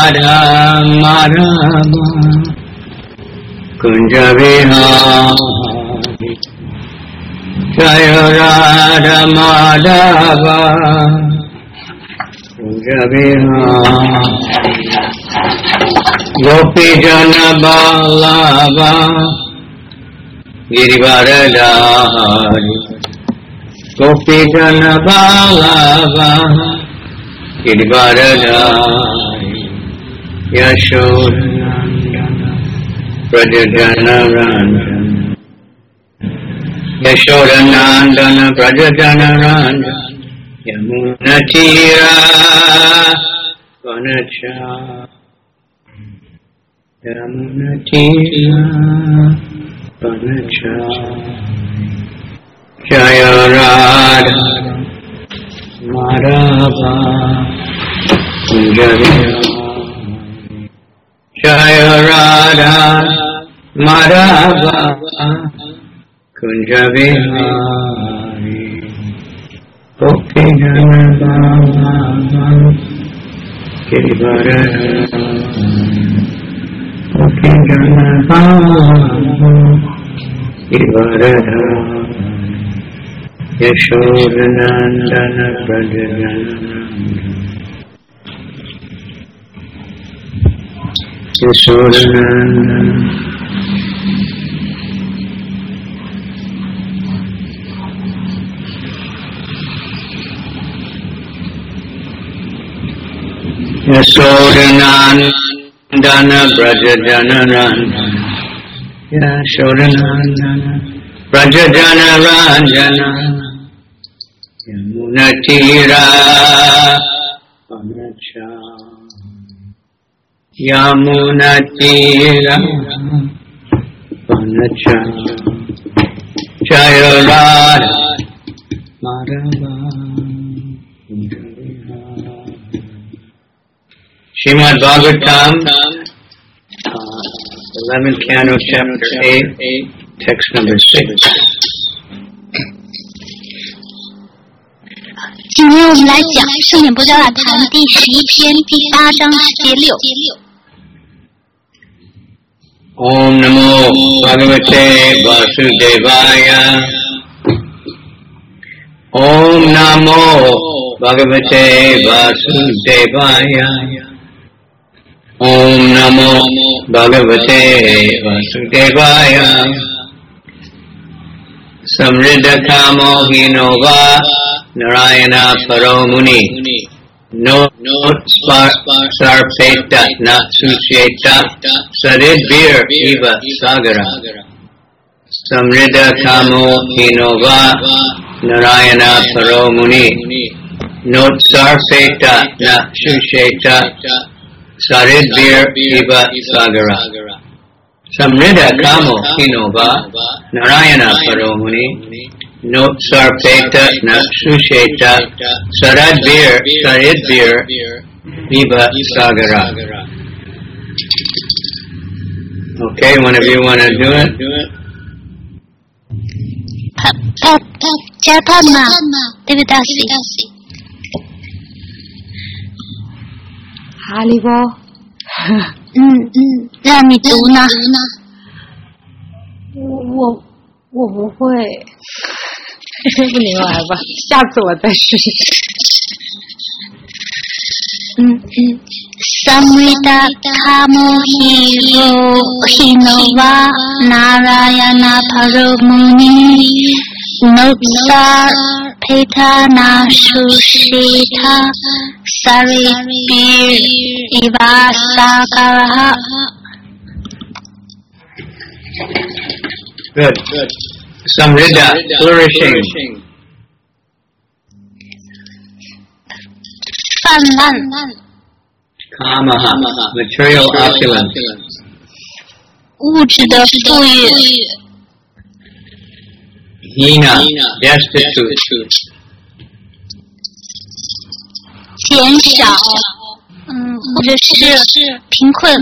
Radha Madhava Kunja Vihari Jaya Radha Madhava Kunja Vihari Gopi Jana Vallabha Girivaradhari Gopi Jana Vallabha Girivaradhari Yashodanandana Prajajana Ranjana Yashodanandana Prajajana Ranjana Yamuna Tira Vanacha Yamuna Tira Vanacha Jaya Radha Madhava Kunja Vihari Jaya Radha Madhava Kunja Vihari Gopi Jana Vallabha Girivaradhari Gopi Jana Vallabha Girivaradhari Yashodanandana Prajajana Yashodanandana Yashodanandana Prajajana Yashodanandana Prajajana Ranjana Yamuna Tira Vanacha Yamuna Tira Vanacha Jaya Radha Madhava Srimad Bhagavatam 11th Canto, Chapter 8, Text number 6. 今天我们来讲《圣典波伽拉坛》第11篇第8章节6。 Om Namo Bhagavate Vasudevaya. Om Namo Bhagavate Vasudevaya. Om Namo Bhagavate Vasudevaya. Samriddha Kamo Hinova Narayana Paro Muni No Sarpeta Na Sucheta Saridbir Eva Sagara Samriddha Kamo Hinova Narayana Paro Muni No Sarpeta Na Sucheta Saridbir Eva Sagara Samriddha Kamo Hinova Narayana Paro Muni No Sarpeta Na Susheta Saridbir Viva Sagara. Okay, one of you want to do it? Chaitanya Devidasi. Haribo. 让你读呢。 我不会，不你来吧，下次我再试试。 Samriddha Kamo Hinova Narayana Paro Muni Notsar Peta Na Sushita Saridbir Iva Sagara. Good. Samriddha, flourishing. 泛滥 Kamaha, material opulence. 物质的富裕 Hina, destitute. 减少或者是贫困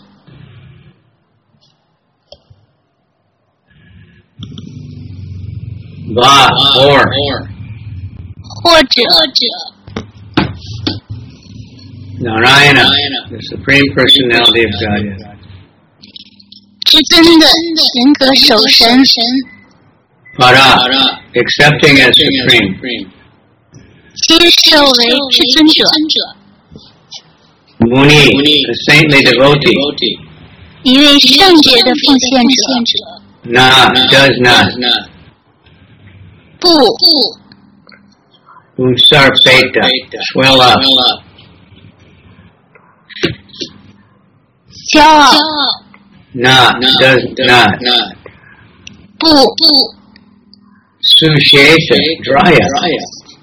Va, or. 或者 Narayana, the Supreme Personality of Godhead. 至尊的人格守神 Para, accepting as supreme. 接受为至尊者 Muni, a saintly devotee. 一位圣洁的奉献者 Na, does not. 不 Usarpeta, swell up. 骄傲 Na, does not. 不 Susheta, dry up.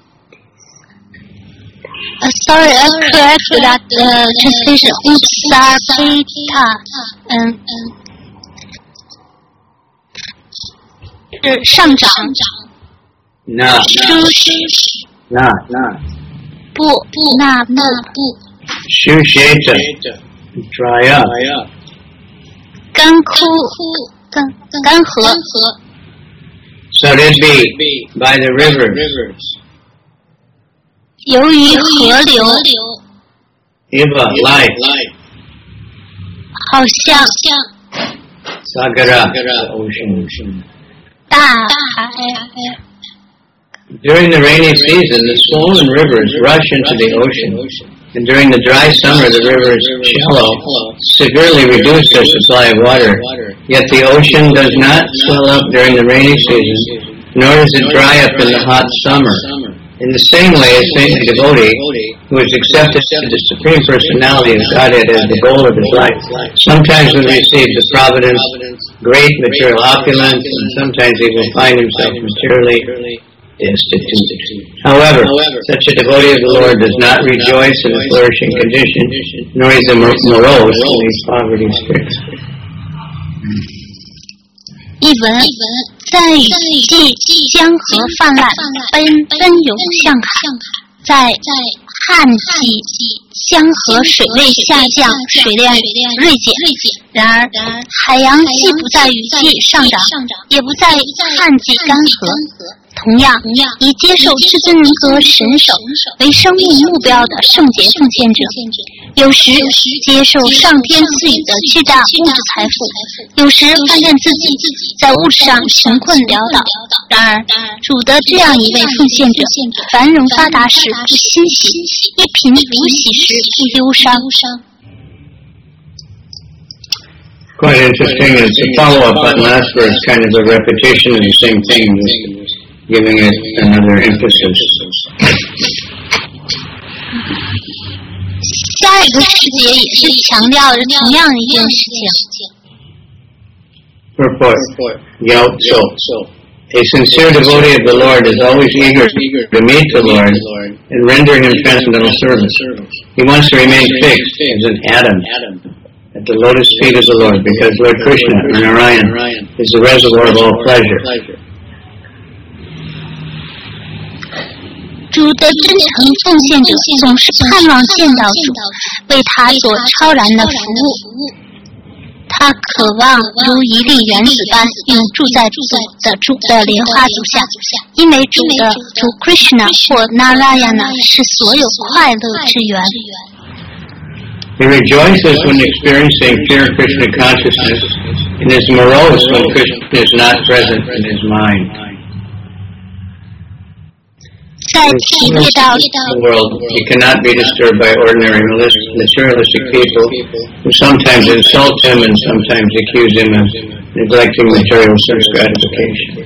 Sorry, I correct that translation. Usarpeta. 是上涨 Na, 舒适 not. 不那不 Susheta, dry up. 干枯干涸 So it be by the rivers. 由于河流 Iva, life. 好像 Sagara, the ocean. 大海 During the rainy season, the swollen rivers rush into the ocean. And during the dry summer, the rivers shallow severely reduce their supply of water. Yet the ocean does not swell up during the rainy season, nor does it dry up in the hot summer. In the same way, a saintly devotee who has accepted the Supreme Personality of Godhead as the goal of his life sometimes will receive the providence, great material opulence, and sometimes he will find himself materially destitute. However, such a devotee of the Lord does not rejoice in a flourishing condition, nor is he morose when he's poverty-stricken. 译文在雨季江河泛滥，奔涌向海；在旱季，江河水位下降，水量锐减。然而，海洋既不在雨季上涨，也不在旱季干涸。同样，以接受至尊人格神手为生命目标的圣洁奉献者，有时接受上天赐予的巨大物质财富，有时发现自己在物质上穷困潦倒。然而，主的这样一位奉献者，繁荣发达时不欣喜，一贫如洗时不忧伤。 Quite interesting. It's a follow-up on last verse, kind of a repetition of the same thing, just giving it another emphasis. 下一个世节也是强调着同样的一件事情。 Purport. So, a sincere devotee of the Lord is always eager to meet the Lord and render him transcendental service. He wants to remain fixed as an atom at the lotus feet of the Lord, because Lord Krishna, or Narayan, is the reservoir of all pleasure. 主的真诚奉献者总是盼望见到主，为他做超然的服务。他渴望如一粒原子般永驻在主的莲花足下，因为主 Krishna 或 Narayana 是所有快乐之源。 He rejoices when experiencing pure Krishna consciousness and is morose when Krishna is not present in his mind. 在体会到 the world, he cannot be disturbed by ordinary materialistic people who sometimes insult him and sometimes accuse him of neglecting material sense gratification.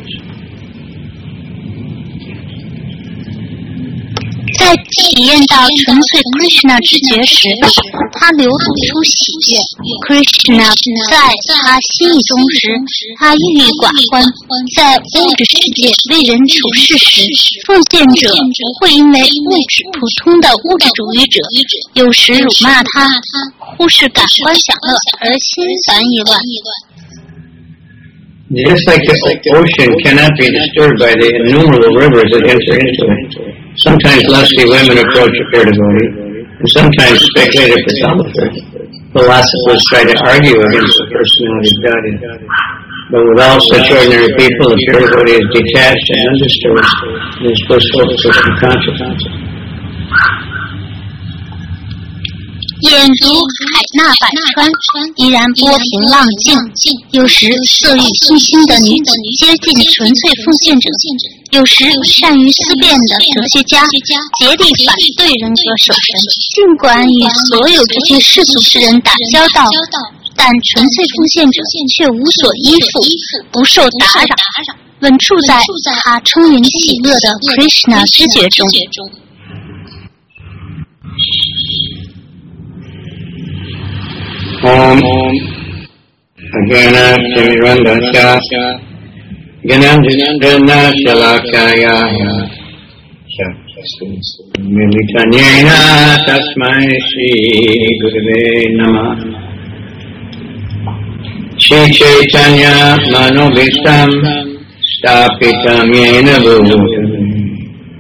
在体验到纯粹 Krishna 知觉时，他流露出喜悦。Krishna 不在他心意中时，他郁郁寡欢。在物质世界为人处事时，奉献者不会因为普通的物质主义者有时辱骂他，忽视感官享乐而心烦意乱。 Just like the ocean cannot be disturbed by the innumerable rivers that enter into it, sometimes lusty women approach a pure devotee, and sometimes speculative philosophers try to argue against the personality of Godhead. But with all such ordinary people, the pure devotee is detached and undisturbed in his blissful Krishna consciousness. 眼如海纳百川，依然波平浪静。有时色欲熏心的女子接近纯粹奉献者，有时善于思辨的哲学家竭力反对人格守神。尽管与所有这些世俗之人打交道，但纯粹奉献者却无所依附，不受打扰，稳处在他充盈喜乐的 Krishna 知觉中。 Om Ajana Simirandasya Gananjana Shalakaya Militanyena Tasmai Shri Gurave Namah Shri Chaitanya Manobhistam Stapitam Yena Bhutale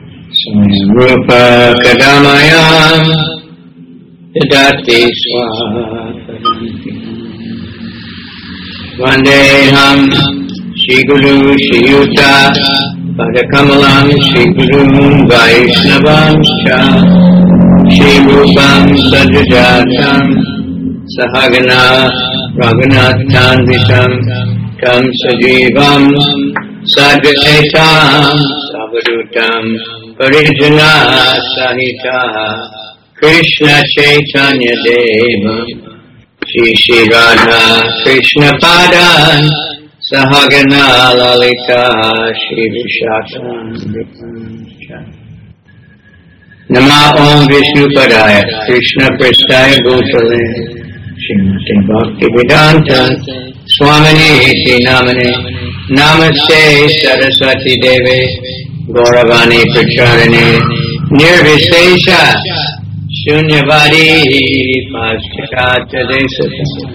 Rupa Kadamayam Dadati Swaha Vandeham Shri Guru Shri Yuta Padakamalam Shri Guru Vaishnavam Cha Shri Rupam Sajajatam Sahagana Raghunathan Vitam Tam Sajivam Sadvaitam Savadutam Parijana Sahita Krishna Chaitanya Deva Shri Radha Krishna Padan Sahagana Lalita Shri Vishakam Nama Om Vishnu Padaya Krishna Prestaya Bhutale Srimati Bhakti Vedanta Swamini Iti Namane Namaste Saraswati Deve Gauravani Pracharane Nirvisesha Shunyavadi Paschakata Desata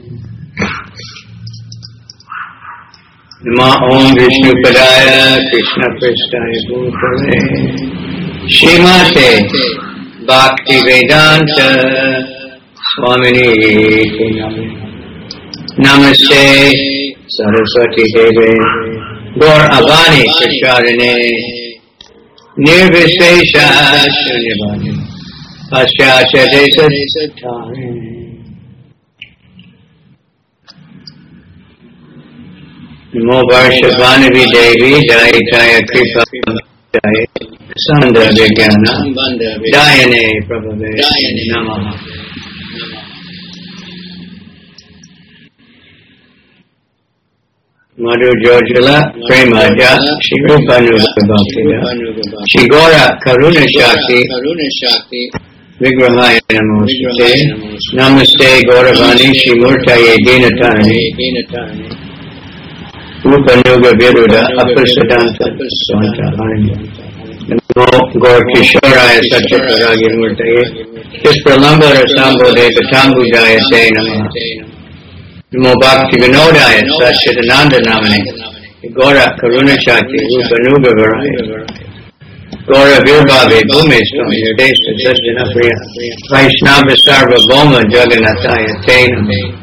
Nama Om Vishnu Padaya Krishna Prestaya Bhutale Srimate Bhakti Vedanta Swamini Namaste Saraswati Deve Gauravani Pracharane Nirvisesha Shunyavadi Paschatya Desatare Namo Varshavanavi Devi Dayataya Kripa Daya Sandra Vijnana Dayane Prabhave Namaha Madhu Jojala Premaja Shri Rupanuga Bhaktida Shri Gora Karuna Shakti Vigrahaya Namostate Namaste Gauravani Shri Murtaye Dinatani Rupanuga Viruda Aprasadanta Swanta Aranya Namo Gaur Kishoraya Satyaparagi Murtaye Kispralambara Sambode Patambudaya Te Namaha Namo Bhakti Vinodaya Satchidananda Namane Gora Karuna Shakti Rupanuga Varaya Gora Virbhave Bhumestam Yadesha Sajjana Priya Vaishnava Sarva Bhoma Jagannathaya Te Namaha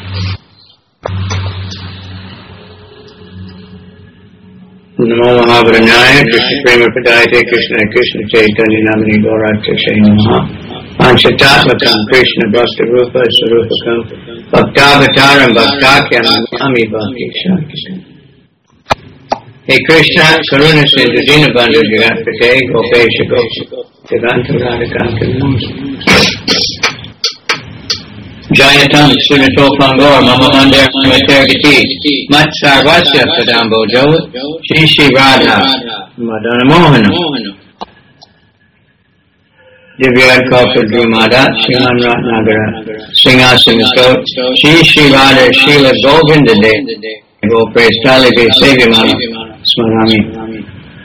Namo Mahavranaya Krishna Prema Padayate Krishna Krishna Chaitanya Namani Gaurakshay Namaha Panchatatmakam Krishna Bhakta Rupa Sarupakam Bhaktavataram Bhaktakyam Ami Bhakti Shakti Hey Krishna Karuna Sindhu Dinabandhu Jagatpate Gopesha Gopika Jaganta Radhakantam Jayatam Sunatopangor Mama Mandar Matergati Mat Sarvasya Sadambo Jo Shri Shri Radha Madana Mohana Divyad Kaupa Drumada Shiman Ratnagara Singhasan Kot Shri Shri Radha Shila Govinda De Go Prestali Be Sevimana Smarami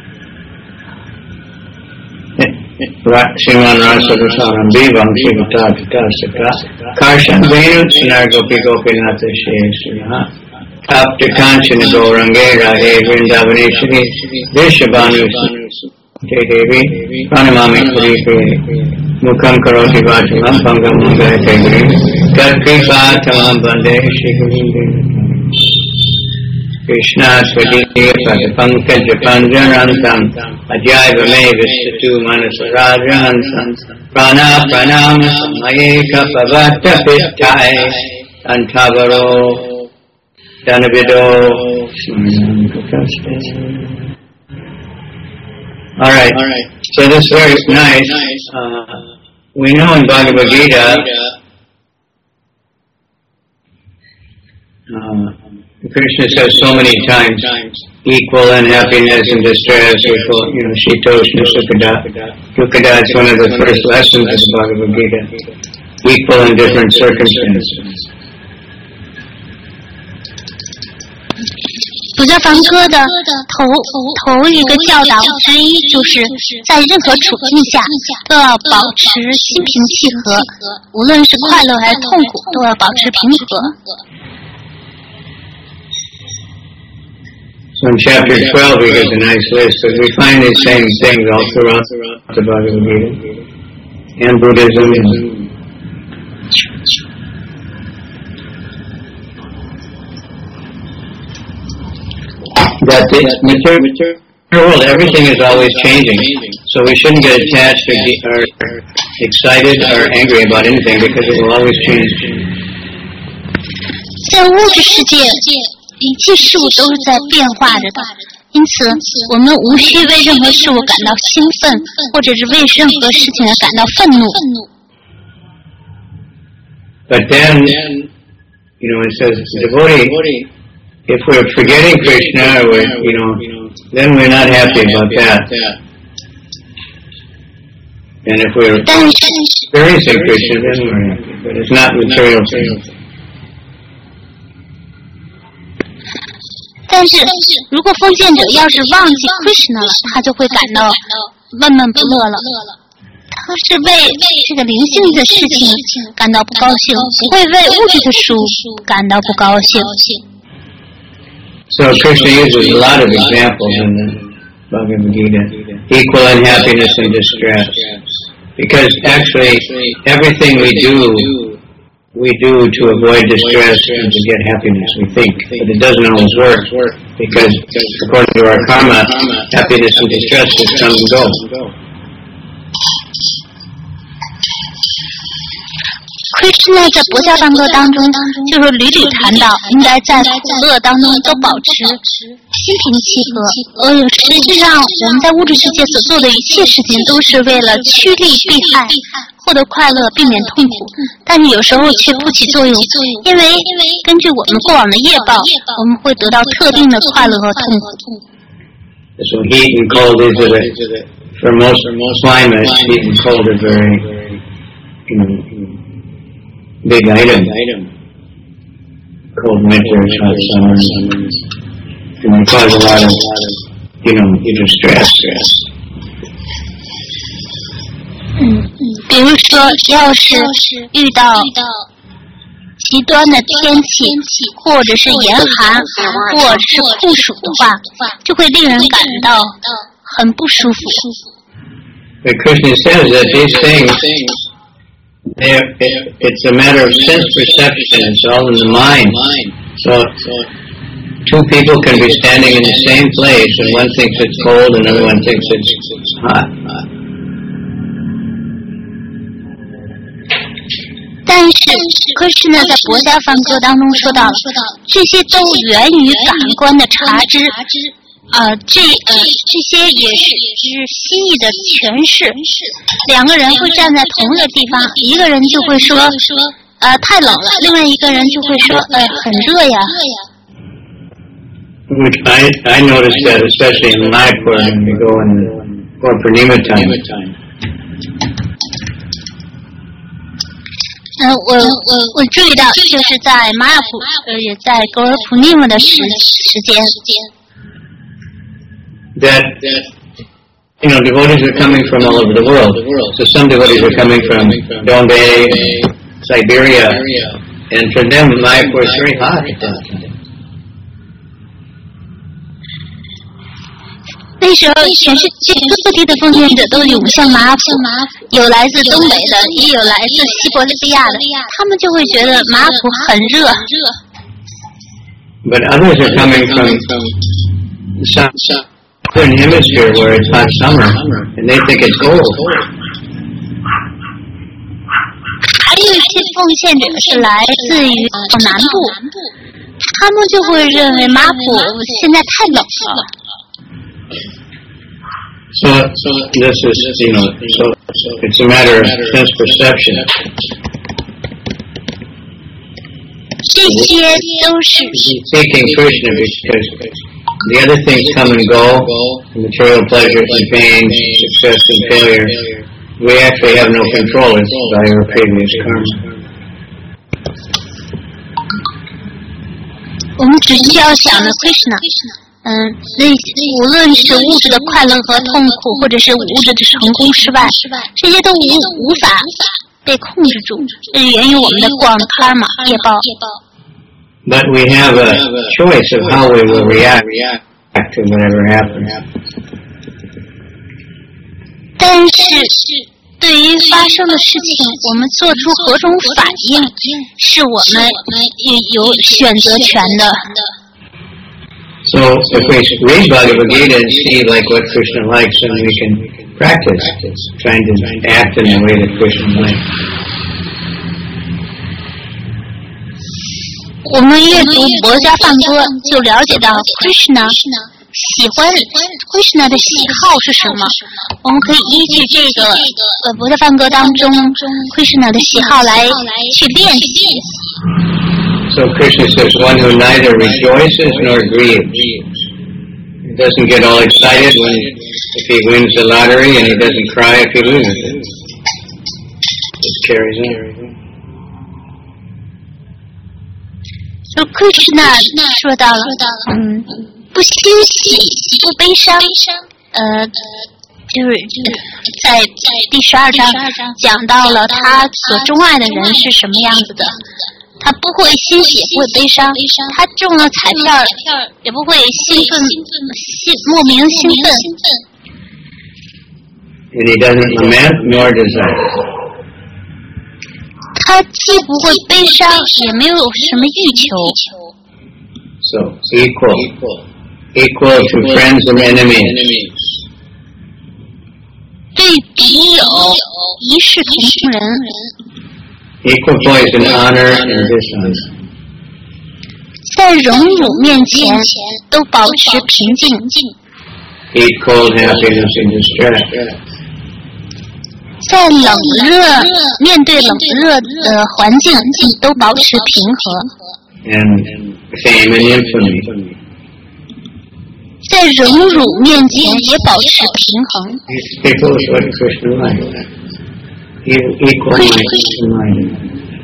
Shiman Rasarusaram Vivam Shivata Vitasaka Karshan Venu Sinargopi Gopinatha Shri Tapta Kanchana Gaurangera He Vrindavaneshini Vishabhanu Te Devi Pranamami Puripe Mukham Karoti Vachalam Pangam Mangayate Guri Tat Kripa Tamam Bande Shri Guru Krishna Svadiya Pankaj Panjarantam Ajaiva Me Vistatu Manasarajantam Prana Pranama Samayeka Pavata Pittai Antavaro Danavido. All right. So this is very nice. We know in Bhagavad Gita, Krishna says so many times, equal in happiness and distress, equal, Shitoshna Sukhada. Dukkada is one of the first lessons of the Bhagavad Gita. Equal in different circumstances. 补教梵歌的头一个教导之一，就是在任何处境下都要保持心平气和，无论是快乐还是痛苦，都要保持平和。 So in chapter 12 we get a nice list, but we find these same things all throughout the Bhagavad Gita and Buddhism. That the material world, everything is always changing, so we shouldn't get attached or excited or angry about anything because it will always change. 在物质世界，一切事物都是在变化着的，因此我们无需为任何事物感到兴奋，或者是为任何事情而感到愤怒。 But then, it says devotee. If we're forgetting Krishna, then we're not happy about that. And if we're experiencing Krishna, then we're happy. But it's not material things. 但是，如果奉献者要是忘记 Krishna 了，他就会感到闷闷不乐了。他是为这个灵性的事情感到不高兴，不会为物质的事物感到不高兴。 So Krishna uses a lot of examples in the Bhagavad Gita, equal in happiness and distress. Because actually, everything we do to avoid distress and to get happiness, we think. But it doesn't always work, because according to our karma, happiness and distress just come and go. Krishna 在博教梵歌当中，就是屡屡谈到，应该在苦乐当中都保持心平气和。实际上，我们在物质世界所做的一切事情，都是为了趋利避害，获得快乐，避免痛苦。但是有时候却不起作用，因为根据我们过往的业报，我们会得到特定的快乐和痛苦。 So heat and cold is for most climates, heat and cold are very, big item. Cold winters, hot summers, and they cause a lot of, stress. 比如说，要是遇到极端的天气，或者是严寒，或者是酷暑的话，就会令人感到很不舒服。 But Krishna says that these things, it's a matter of sense perception. It's all in the mind. So two people can be standing in the same place, and one thinks it's cold, and another one thinks it's hot. 但是 Krishna 在博教梵歌当中说到，这些都源于感官的察知，这些也是心意的诠释。两个人会站在同一个地方，一个人就会说太冷了，另外一个人就会说很热呀。 Which I noticed that especially in Mayapur when we go in Purnima time. 我注意到，就是在玛雅普，也在格尔普尼姆的时间。 That devotees are coming from all over the world. So some devotees are coming from Bombay, Siberia, and for them Mayapur is very hot at that time. 那时候，全世界各地的奉献者都涌向玛雅普，有来自东北的，也有来自西伯利亚的，他们就会觉得玛雅普很热。 But others are coming from the southern hemisphere where it's hot summer, and they think it's cold. 还有一些奉献者是来自于南部，他们就会认为马普现在太冷了。 So this is, so it's a matter of sense perception. 这些都是 Seeking Krishna because the other things come and go, material pleasures and pains, success and failure. We actually have no control. It's by our previous karma. 我们只需要想着 Krishna， 那无论是物质的快乐和痛苦，或者是物质的成功失败，这些都无法被控制住，这是源于我们的过往的 karma 业报。 But we have a choice of how we will react to whatever happens. 但是对于发生的事情，我们做出何种反应，是我们有选择权的。 So if we read Bhagavad Gita and see like what Krishna likes, then we can practice trying to act in the way that Krishna likes. 我们阅读《佛家梵歌》，就了解到 Krishna 喜欢 Krishna 的喜好是什么。我们可以依据这个《佛家梵歌》当中 Krishna 的喜好来去练习。 So Krishna says, one who neither rejoices nor grieves. He doesn't get all excited if he wins the lottery, and he doesn't cry if he loses it. Just carries on. 就 Krishna 说到了，不欣喜，不悲伤，就是在第12章讲到了他所钟爱的人是什么样子的。他不会欣喜，也不会悲伤，他中了彩票也不会兴奋，莫名兴奋。 And he doesn't lament nor desire. 他既不会悲伤，也没有什么欲求。 So equal to friends and enemies. 对敌友一视同仁。 Equal poise in honor and dishonor. 在荣辱面前都保持平静。 Eat cold happiness and distress. 在面对冷热的环境都保持平和。 And fame and infamy. 在荣辱面前也保持平衡。 People is what Krishna likes. Equal minded.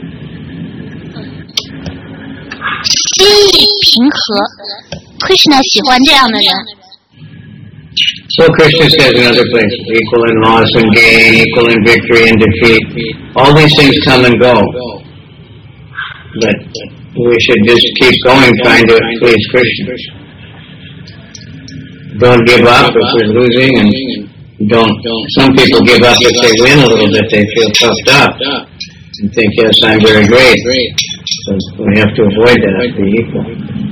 心理平和 ，Krishna 喜欢这样的人。 So Krishna says in other places, equal in loss and gain, equal in victory and defeat. All these things come and go. But we should just keep going trying to please Krishna. Don't give up if we're losing, and some people give up if they win a little bit, they feel puffed up and think, yes, I'm very great. So we have to avoid that, be equal.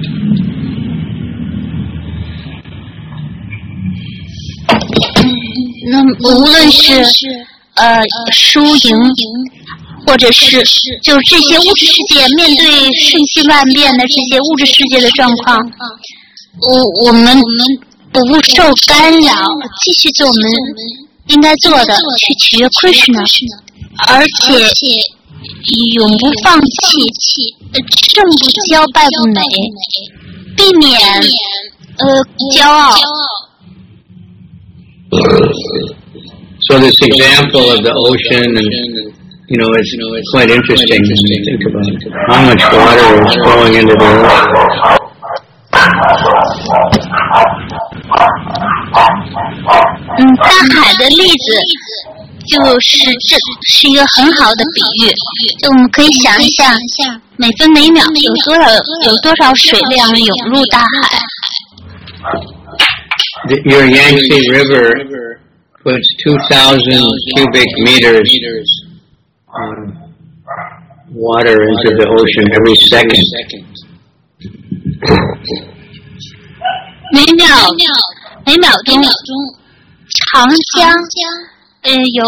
那无论是输赢，或者是就这些物质世界面对瞬息万变的这些物质世界的状况，我们不受干扰，继续做我们应该做的，去取悦 Krishna， 而且永不放弃，胜不骄，败不馁，避免骄傲。 So this example of the ocean, and it's quite interesting when you think about how much water is flowing into the ocean. 大海的例子这是一个很好的比喻，就我们可以想一下，每分每秒有多少水量涌入大海。 Your Yangtze River puts 2,000 cubic meters water into the ocean every second. 每秒钟长江有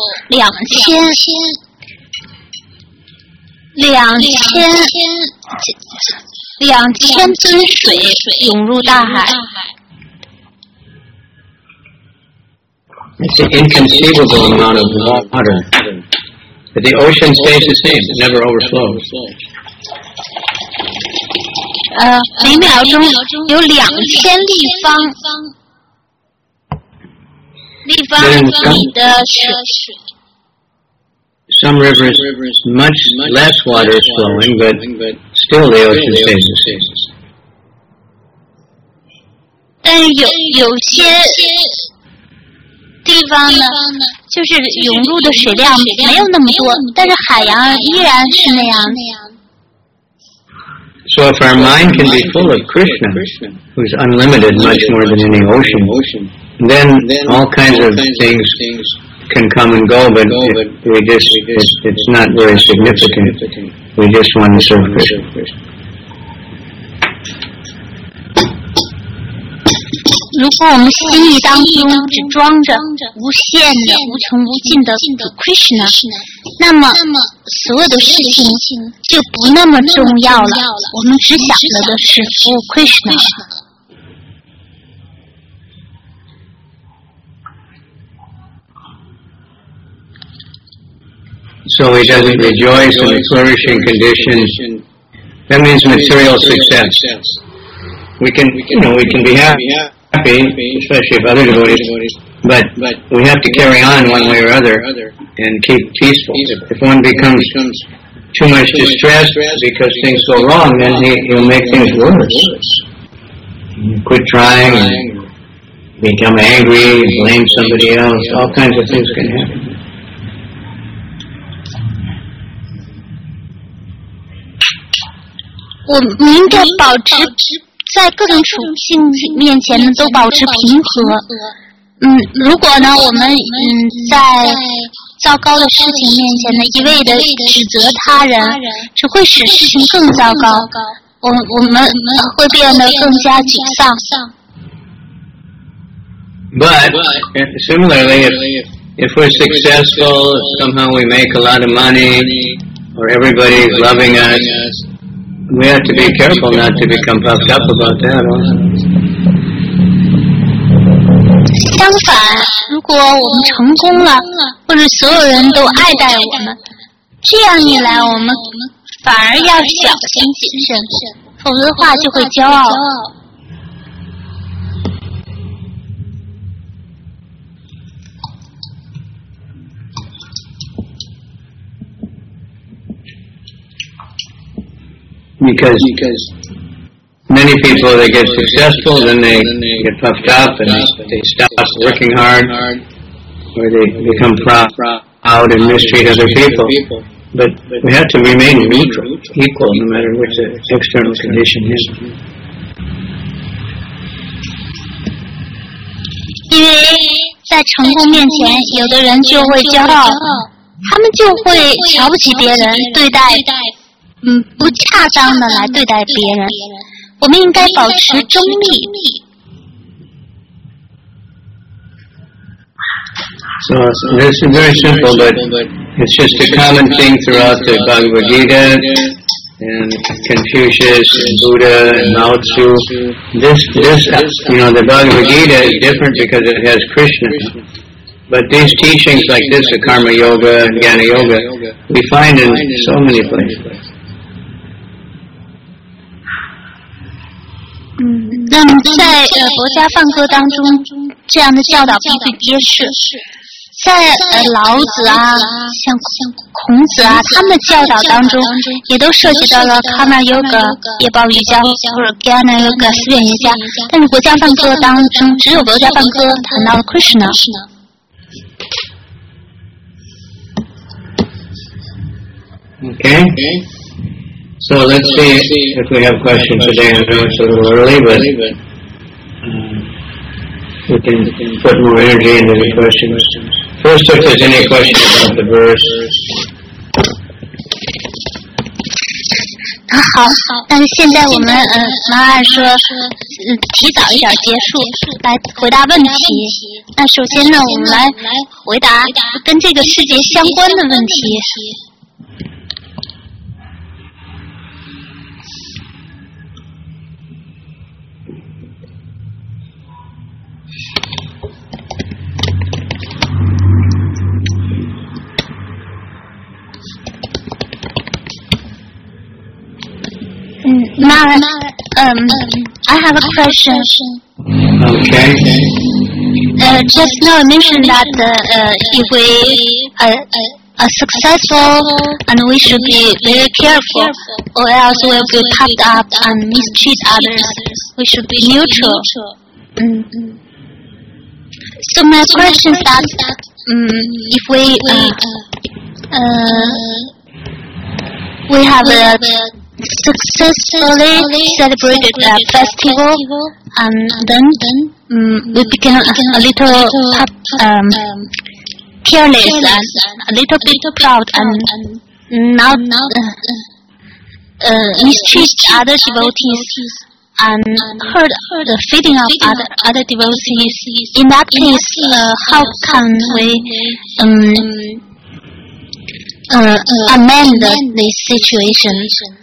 2000吨水涌入大海。 It's an inconceivable amount of water. But the ocean stays the same; it never overflows. 每秒钟有2000立方米的水。 Some rivers, much less water is flowing, but still the ocean stays the same. 但是有些地方呢，就是涌入的水量没有那么多，但是海洋依然是那样。 So if our mind can be full of Krishna, who's unlimited, much more than any ocean, then all kinds of things can come and go, but it's not very significant. We just want to serve Krishna. 如果我们心意当中只装着无限的、无穷无尽的Krishna， 那么所有的事情就不那么重要了。我们只想着的是服务Krishna。 So he doesn't rejoice in the flourishing condition. That means material success. We can be happy, especially if other devotees, but we have to carry on one way or other and keep peaceful. If one becomes too much distressed because things go wrong, then he'll make things worse. Quit trying, become angry, blame somebody else, all kinds of things can happen. 我们应该保持在各种处境面前呢，都保持平和。如果呢，我们在糟糕的事情面前呢，一味的指责他人，只会使事情更糟糕。我们会变得更加沮丧。 But similarly, if we're successful, somehow we make a lot of money, or everybody's loving us, we have to be careful not to become puffed up about that also. 相反，如果我们成功了，或者所有人都爱戴我们，这样一来，我们反而要小心谨慎，否则的话就会骄傲。 Because many people, they get successful, then they get puffed up and they stop working hard, or they become proud and mistreat other people. But we have to remain neutral, equal, no matter which the external condition is. 因为在成功面前，有的人就会骄傲，他们就会瞧不起别人，对待不恰当的来对待别人，我们应该保持中立。 So this is very simple, but it's just a common thing throughout the Bhagavad Gita and Confucius and Buddha and Mao Tzu. This, the Bhagavad Gita is different because it has Krishna. But these teachings like this, the Karma Yoga and Jnana Yoga, we find in so many places. 那么在佛家梵歌当中，这样的教导比比皆是。在老子啊，像孔子啊，他们的教导当中，也都涉及到了 Karma Yoga 业报瑜伽或者 Jnana Yoga 思辨瑜伽。但是佛家梵歌当中，只有佛家梵歌谈到了 Krishna。 Okay. So let's see if we have questions today. I know it's a little early, but we can put more energy into the questions. First, if there's any question about the verse. 好，但是现在我们妈妈说提早一点结束来回答问题。那首先呢，我们来回答跟这个世界相关的问题。I have a question. Okay. Just now I mentioned that if we are successful and we should be very careful, or else we'll be puffed up and mistreat others. We should be neutral. So my question is that if we have successfully celebrated a festival and then we became a little careless and a little bit proud and now mistreat other devotees and hurt the feeling of other devotees. In that case, how can we amend this situation?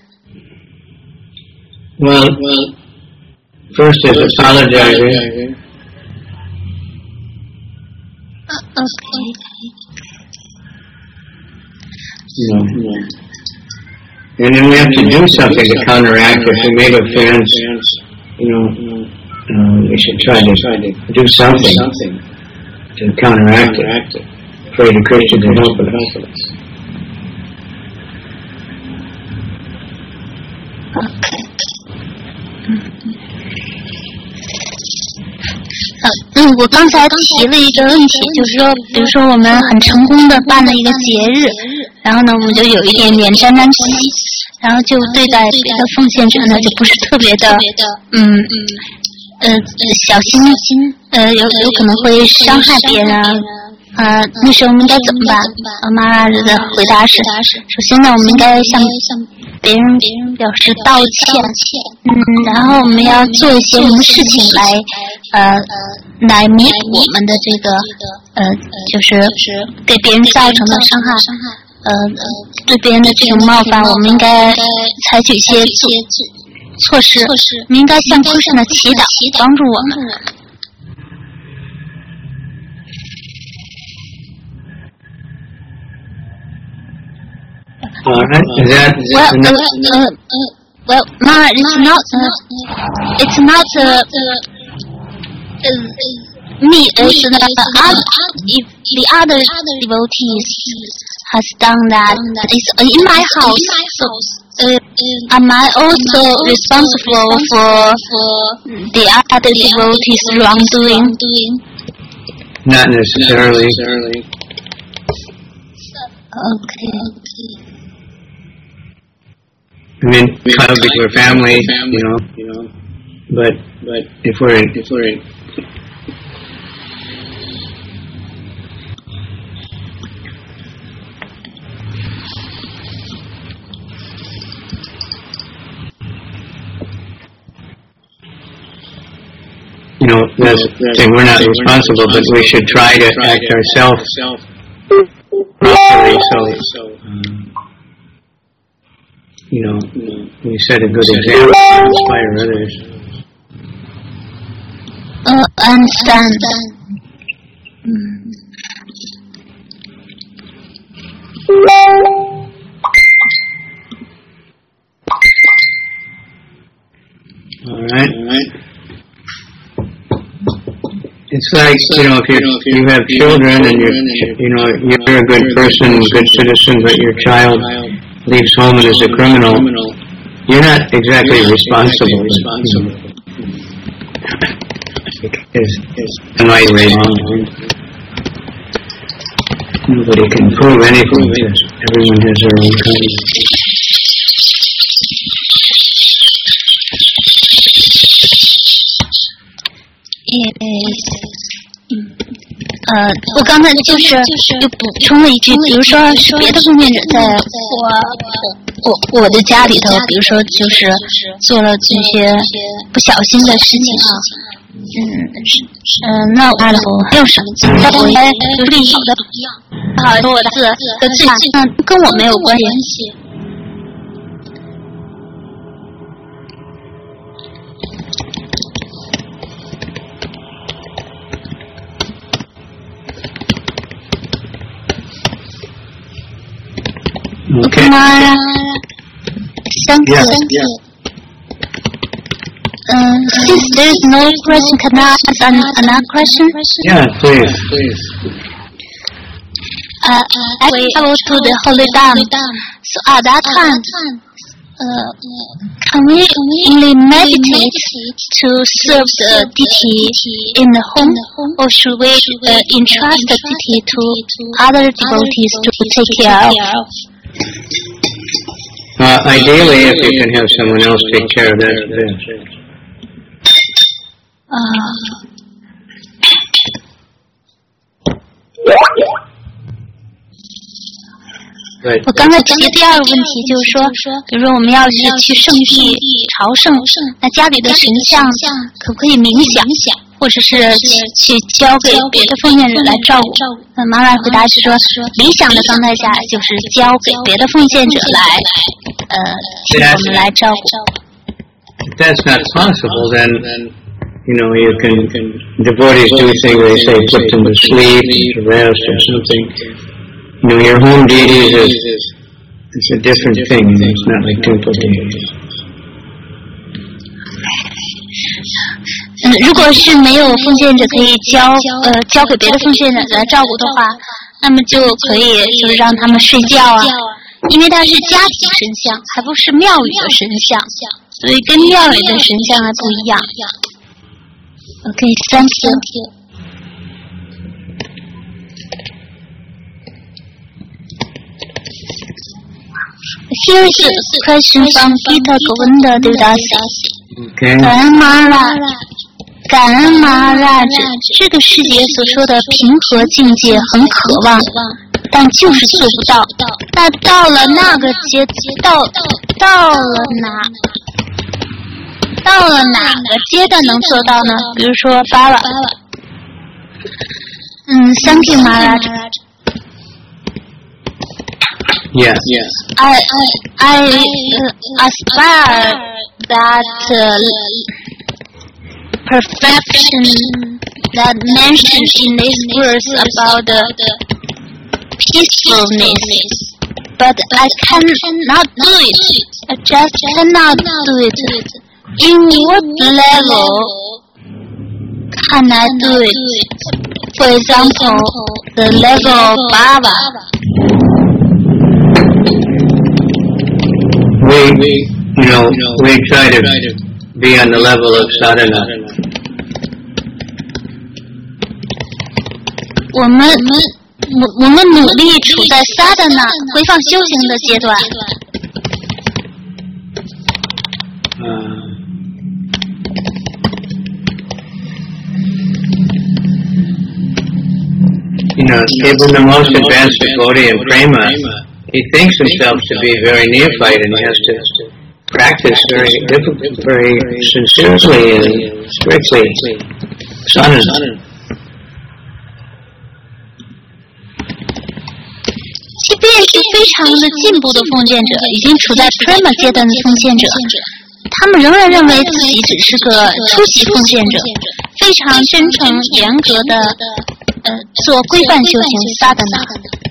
Well, first is apologizing. Okay. And then we have to do something to counteract. If we made offense, we should try to do something to counteract it. Pray to Krishna to help us. Okay. 我刚才提了一个问题，就是说，比如说我们很成功的办了一个节日，然后呢，我们就有一点点沾沾喜，然后就对待别的奉献者呢，就不是特别的，小心，有可能会伤害别人。那时候我们应该怎么办？妈妈的回答是：首先呢，我们应该向别人表示道歉，然后我们要做一些什么事情来弥补我们的这个就是给别人造成的伤害，对别人的这种冒犯，我们应该采取一些措施，我们应该向Krishna祈祷，帮助我们。Well, Ma, it's not me. If the other devotees has done that, it's in my house. So, am I also responsible for the other devotees' wrongdoing? Not necessarily. Okay. I mean, because we're family, but if we're that's the thing, we're not responsible, but we should try to act ourselves properly, so we set a good example to inspire others. I understand. All right. It's like, if you have children and you're a good person, good citizen, but your child leaves home and is a criminal, you're not exactly responsible. It's an way wrong. Nobody can prove anything. Everyone has their own kindness. Yes. 我刚才就是又补充了一句，比如说是别的奉献者在我的家里头，比如说就是做了这些不小心的事情啊，那我还有什么情况？我就是好的，我的字和字跟我没有关系。 Okay. Thank you. Since there is no question, can I ask another question? Yeah, please. I travel to the Holy Dam. So at that time, can we only meditate to serve the deity in the home, or should we entrust the deity to other devotees to take care of? Ideally, if you can have someone else take care of that, 我刚才提第二个问题就是说，比如说我们要是去圣地朝圣，那家里的神像可不可以冥想，或者是去交给别的奉献者来照顾？那马拉回答是说，理想的状态下就是交给别的奉献者来，我们来照顾。 If that's not possible, then you can devotees do things. They say put them to sleep, to rest, or something. Your home deities it's a different thing. It's not like temple deities. 如果是没有奉献者可以交给别的奉献者来照顾的话，那么就可以就是让他们睡觉啊，因为它是家庭神像，还不是庙宇的神像，所以跟庙宇的神像还不一样。Okay, thank you. Here is a question from Gita Govinda Devdasi. 感恩玛拉这个世界所说的平和境界很渴望，但就是做不到。那到了那个到了哪个阶段能做到呢？比如说巴拉。Thank you, Maharaj. Yes. I aspire that perfection that mentioned in this verse about the peacefulness, but I cannot do it. I just cannot do it. In what level can I do it? For example, the level of Baba. We try to be on the level of sadhana. 我们努力处在 sadhana 回放修行的阶段。 Even the most advanced devotee in prema, he thinks himself to be very neophyte, and he has to practice very sincerely and strictly sadhana. 即便是非常的进步的奉献者，已经处在 prema 阶段的奉献者，他们仍然认为自己只是个初级奉献者，非常真诚严格的做规范修行 sadhana。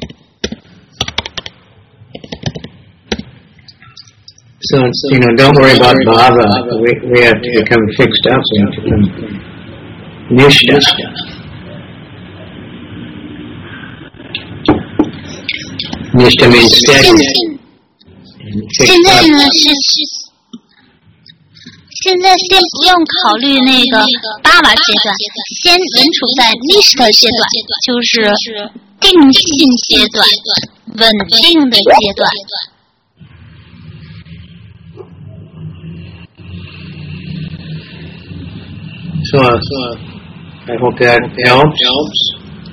So, don't worry about bhava. We have to become fixed up. We have to become nishta. Nishta means steady. 现在先不用考虑那个巴瓦阶段，先稳处在 nishta 阶段，就是定性阶段，稳定的阶段。 So, I hope that helps.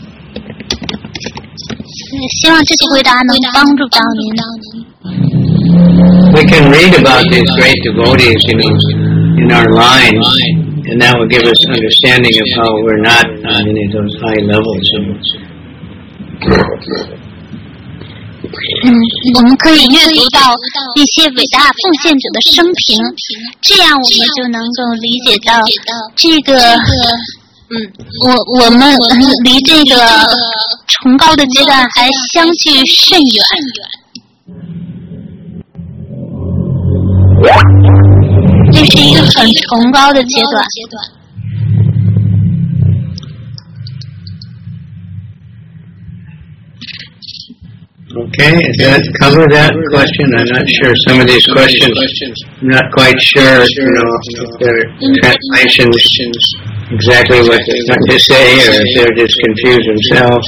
希望这些回答能帮助到您。 We can read about these great devotees, in our line, and that will give us understanding of how we're not on any of those high levels. 我们可以阅读到那些伟大奉献者的生平，这样我们就能够理解到这个，我们离这个崇高的阶段还相距甚远。这是一个很崇高的阶段。 Okay, does that cover that question? I'm not sure. Some of these questions, I'm not quite sure, if they're translations exactly what to say, or if they're just confused themselves.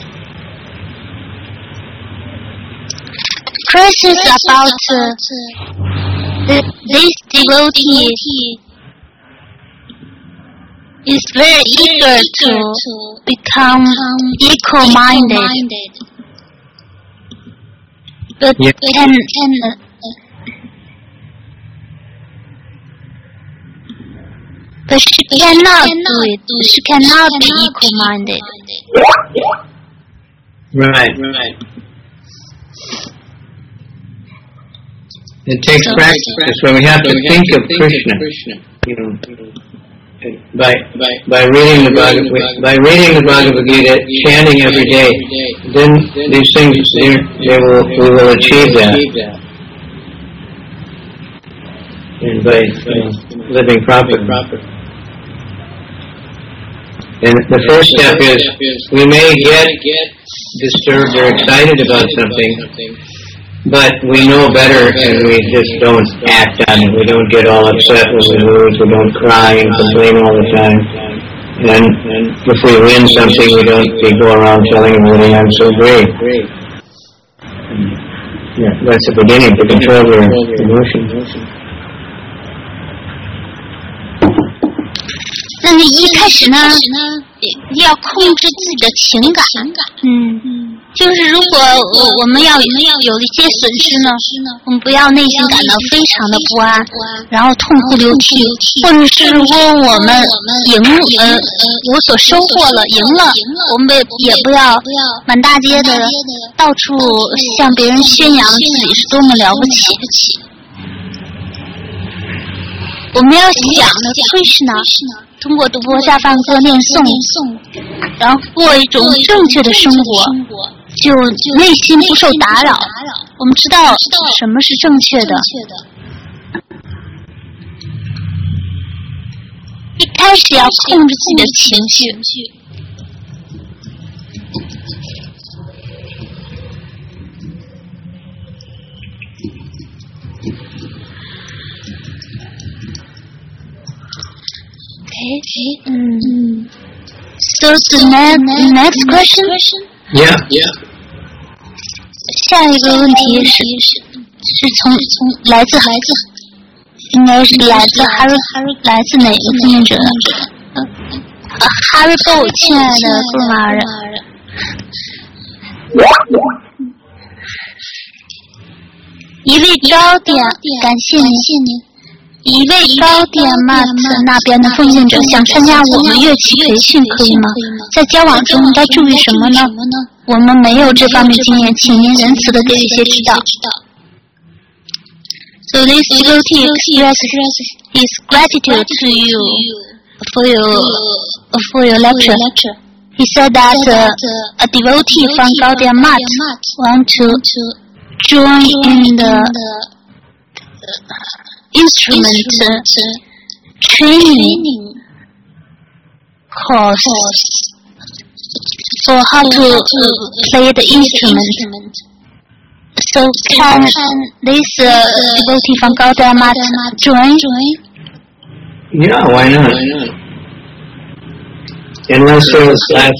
Questions about this devotee is very eager to become equal-minded, but but she cannot do it. She cannot be equal-minded. Right. It takes practice when we have to think of Krishna, by reading the Bhagavad Gita, chanting every day. Then these things, we will achieve that, and by living properly. And the first step is we may get disturbed or excited about something. But we know better, and we just don't act on it. We don't get all upset when we lose. We don't cry and complain all the time. And if we win something, we don't go around telling everybody, I'm so great. Yeah, that's the beginning, to control your emotions. 那你一开始呢，要控制自己的情感。就是如果我们要有一些损失呢，我们不要内心感到非常的不安，然后痛哭流涕，或者是如果我们有所收获了，赢了，我们也不要满大街的到处向别人宣扬自己是多么了不起。我们要想着 Krishna， 通过读佛下饭歌念诵，然后过一种正确的生活，就内心不受打扰。我们知道什么是正确的。一开始要控制自己的情绪。So the next question? Yeah. 下一个问题是从来自应该是来自哪个奉献者呢？Haribo， 亲爱的布马人。一位糕点，感谢您。一位糕点 Mat 那边的奉献者想参加我们乐器培训，可以吗？在交往中应该注意什么呢？我们没有这方面经验，请您仁慈地给予一些指导。So this devotee expresses his gratitude to you for your lecture. He said that a devotee from Gaudiya Mat want to join in the instrument training course for how to play the instrument. So can this devotee from Gaudiya Mat join? Yeah, why not? Unless there's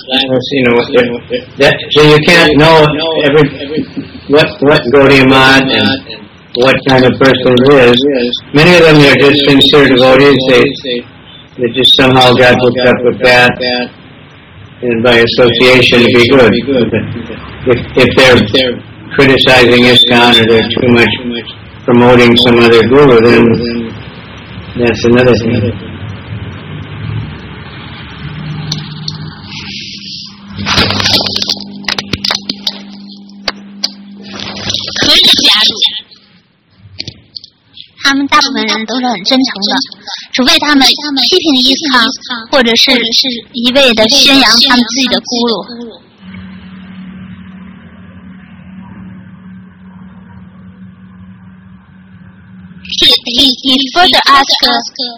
so you can't know what Gaudiya Mat and what kind of person it is. Many of them are just sincere devotees. They just somehow got hooked up with that, and by association to be good. But if they're criticizing ISKCON or they're too much promoting some other guru, then that's another thing. 他们大部分人都是很真诚的，除非他们批评ISKCON，或者是一味的宣扬他们自己的咕噜。He further asked,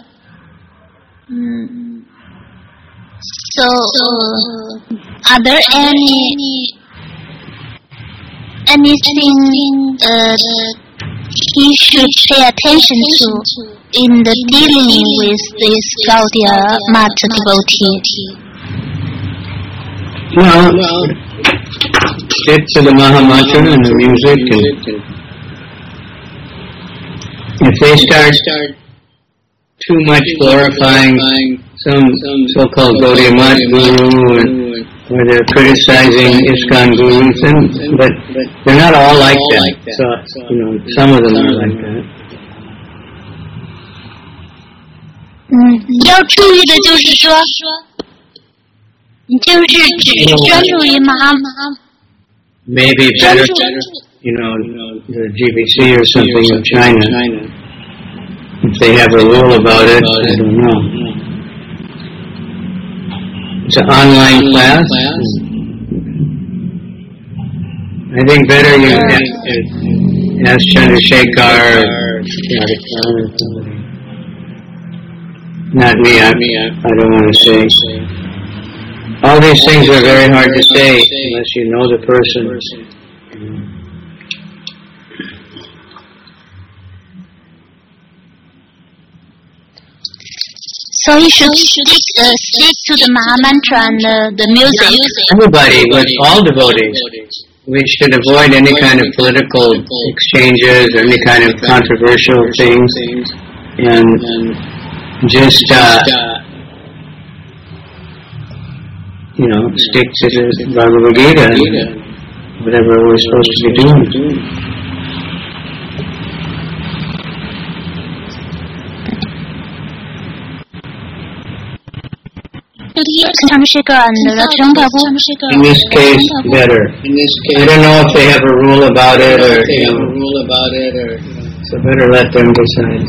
so are there anything he should pay attention to in the dealing with this Gaudiya Mata devotee? Well, stick to the Mahamantra and the music, and if they start too much glorifying some so-called Gaudiya Mata guru, or they're criticizing ISKCON gurus, but they're not all like that. So, some of them are like that. 要注意的就是说，你就是只专注于 Maybe better, the GBC or something of China. If they have a rule about it, I don't know. It's an online class. I think better you ask Chandrasekhar or somebody. Not me, I don't want to say. All these things are very hard to say unless you know the person. So you should stick to the Mahamantra and the music. Everybody, with all devotees, we should avoid any kind of political exchanges or any kind of controversial things, and just stick to the Bhagavad Gita and whatever we're supposed to be doing. Chandrasekhar and Rajrang Prabhu. In this case, better. I don't know if they have a rule about it, or so better let them decide.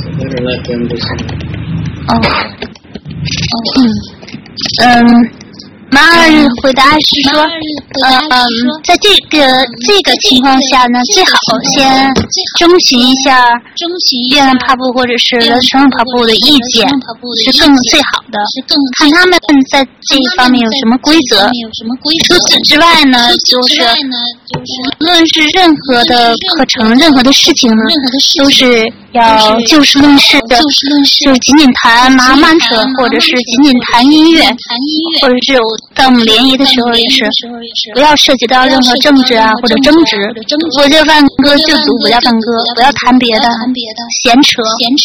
马尔回答是说，在这个情况下呢，最好先征询一下月亮帕布或者是成帕布的意见，是最好的。看他们在这一方面有什么规则。除此之外呢，就是无论是任何的课程、任何的事情呢，都是要就事论事的，就是仅仅谈麻曼扯，或者是仅仅谈音乐，或者是在我们联谊的时候也是，不要涉及到任何政治啊或者争执。佛教梵歌就读佛教梵歌，不要谈别的，闲扯。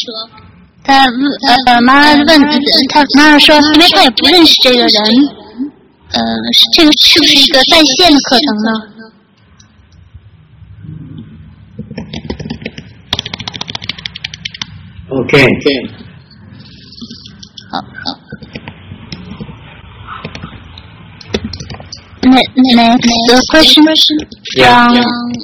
马尔说，因为他也不认识这个人，这个是不是一个在线的课程呢 ？Okay. 好。Next question from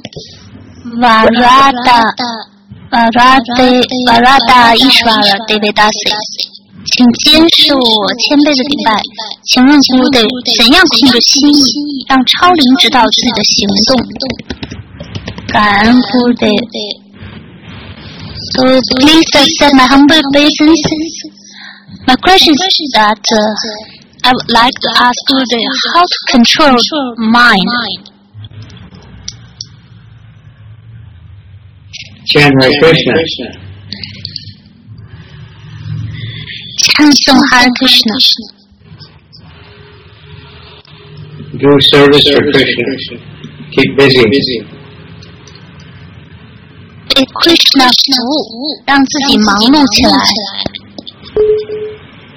Varada Ishvara Devidasi， 请接受我谦卑的礼拜。请问古德怎样控制心意，让超灵指导自己的行动？感恩古德。So please accept my humble obeisance. My question is that I would like to ask Gurudev how to control mind. Chant Hare Krishna. Chant Hare Krishna. Do service for Krishna. Keep busy. 为 Krishna 服务，让自己忙碌起来。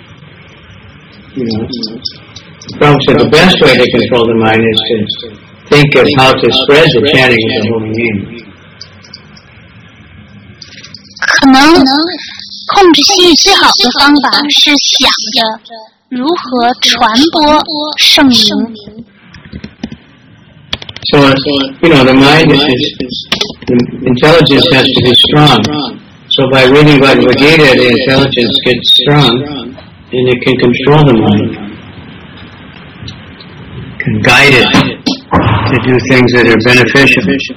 Prabhupada said the best way to control the mind is to think of how to spread the chanting of the holy name. 可能控制心意最好的方法是想着如何传播圣名。 So, the mind the intelligence has to be strong. So by reading Bhagavad Gita, the intelligence gets strong, and it can control the mind, can guide it to do things that are beneficial.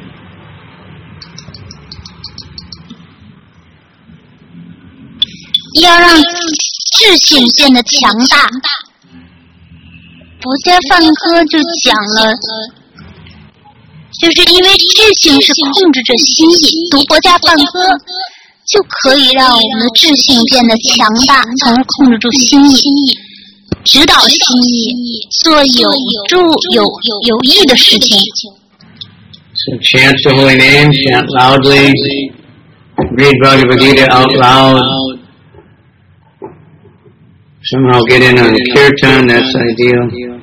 要让智性变得强大。佛家梵歌就讲了，就是因为智性是控制着心意，读佛家梵歌就可以让我们的智性变得强大，从而控制住心意，指导心意，做有益的事情。 So chant the holy name, chant loudly, read Bhagavad Gita out loud. Somehow get in on kirtan, that's ideal.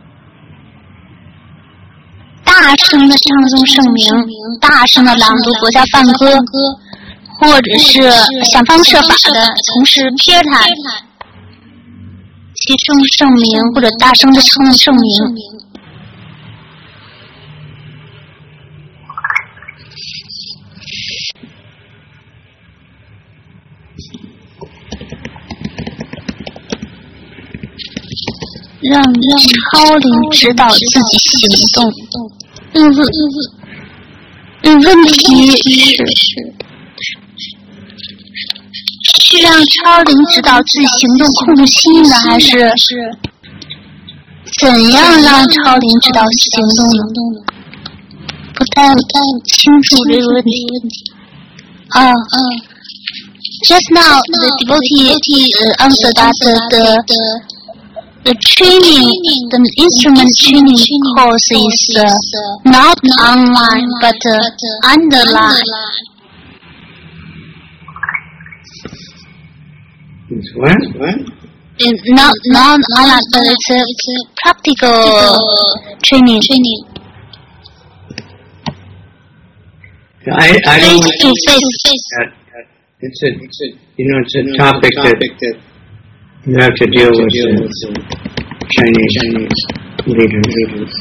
大声的唱诵圣名，大声的朗读佛家梵歌，或者是想方设法的从事 kirtan， 齐声圣名或者大声的唱圣名。让超灵指导自己行动。问题是让超灵指导自己行动控制心意呢，还是怎样让超灵指导行动呢？不太清楚这个问题。Just now the devotee answered that the training, the instrument training course is not online but underline. It's what? Not online, but it's a practical training. I don't face to face. It's a topic that you have to deal with Chinese leaders.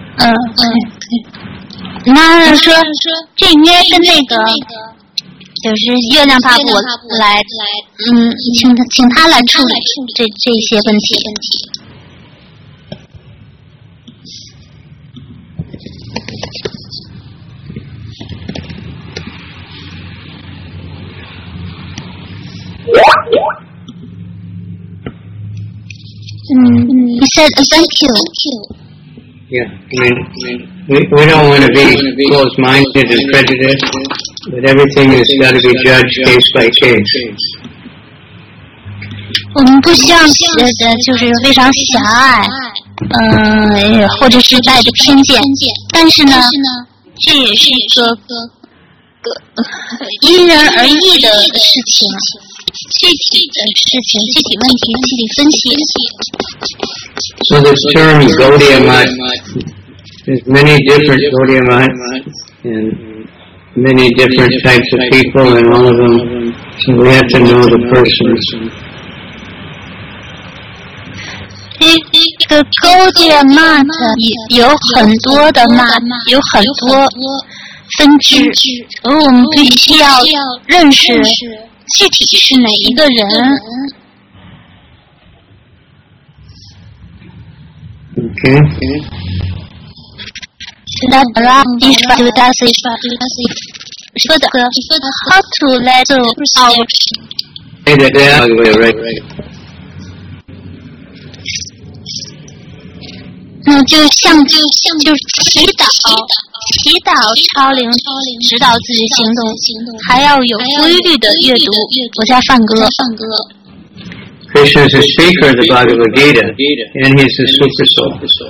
那说这应该跟那个就是月亮帕布来，请他来处理这些问题。He said, thank you. Yeah, we don't want to be closed-minded and prejudiced, but everything has got to be judged case by case. 我们不像就是非常狭隘，或者是带着偏见，但是呢，这也是一个因人而异的事情。具体的事情、具体问题具体分析。 So this term Gaudiya Math, there's many different Gaudiya Maths and many different types of people and all of them, so we have to know the person. 这个 Gaudiya Math 有很多的 Math， 有很多分支，而我们必须要认识具体是哪一个人。 Okay. How to let out.就祈祷超灵指导自己行动，还要有规律的阅读佛家梵歌。 Krishna is the speaker of the Bhagavad Gita, and he is the Super Soul.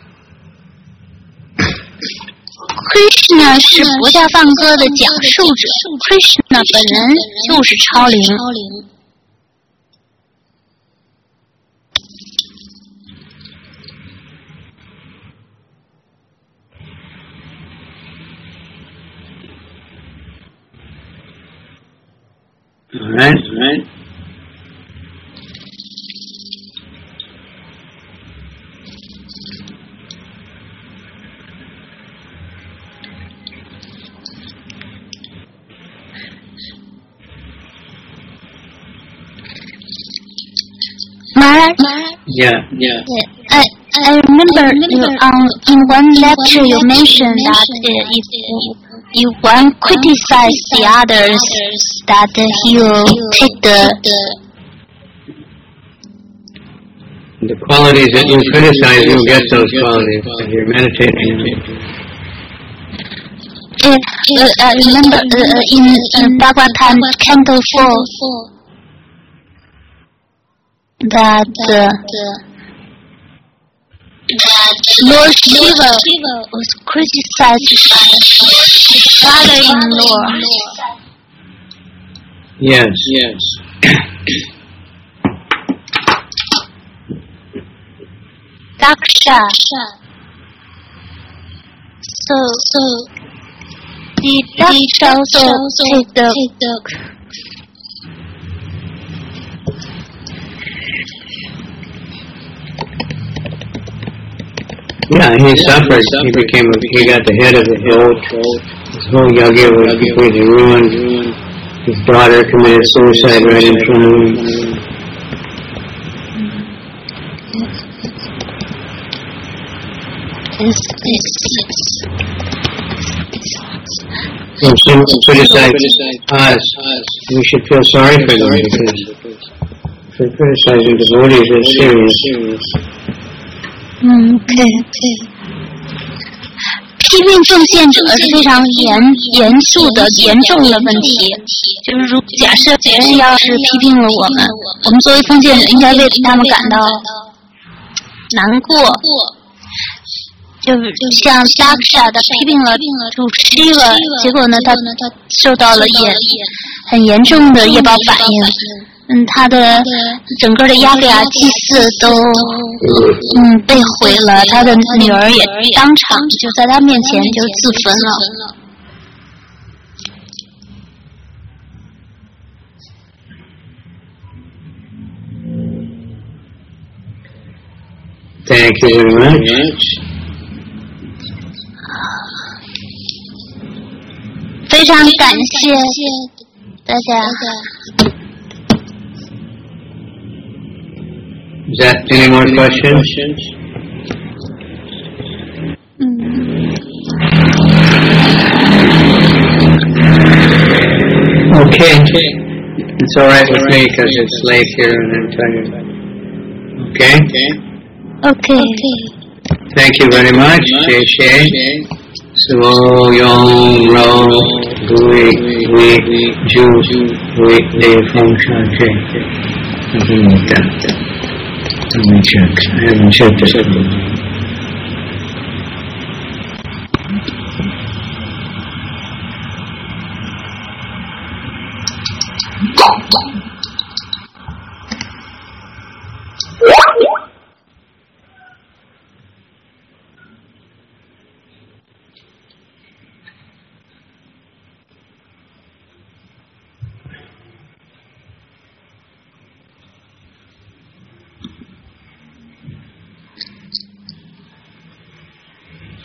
Krishna 是佛家梵歌的讲述者 ，Krishna 本人就是超灵。 All right. Maharaj? Yeah. I remember in one lecture you mentioned that if one criticizes the others, that he will take the qualities that you criticize, you'll get those qualities if you're meditating. I remember in Bhagavatam Canto 4 that Lord Shiva was criticized by his father-in-law. Yes. Daksha. So the Daksha also take the yeah, he suffered. He got the head of the boat. His whole yagya was completely ruined. His daughter committed suicide right in front of him. When someone criticizes us, we should feel sorry for them because if they're criticizing devotees, it's serious. Okay. 批评奉献者是非常严肃的、严重的问题。就是假设别人要是批评了我们作为奉献者应该为他们感到难过。就是像 Daksha 的批评了主 Shiva， 结果呢，他受到了很严重的业报反应。他的整个的雅格雅祭祀都被毁了，他的女儿也当场就在他面前就自焚了。 Thank you very much. 非常感谢大家。 Is that any more questions? Okay. It's all right with me because it's late here and I'm tired. Okay? Thank you very much. Jai So Yong Ro Gui Ju Gui De Feng Sha Something like that. Let me check. I haven't checked it.